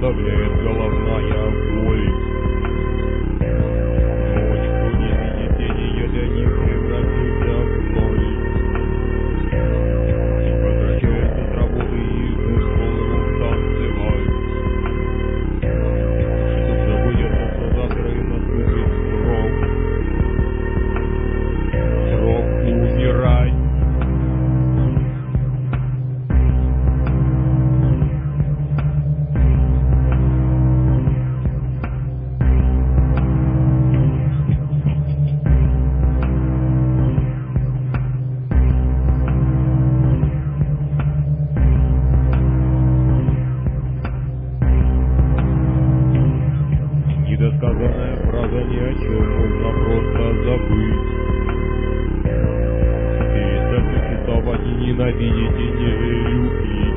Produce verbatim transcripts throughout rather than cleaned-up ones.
доставляет головная боль. Ночь в невидение для них превратится в ноль. Возвращаются с работы и идут в полрук танцевать. Чтоб забудется завтра и наступит срок. Срок умирать. Недосказанная фраза ни о чем, можно просто забыть. Перестать существовать и ненавидеть, и не любить.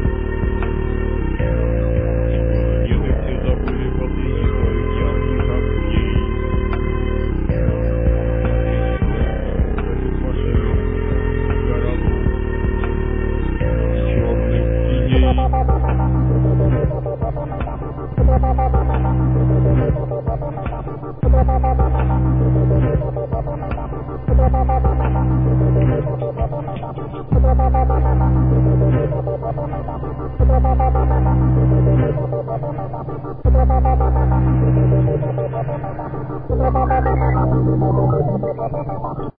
Где-то все забыли последних своих ярких огней. Машин, городов, черных теней.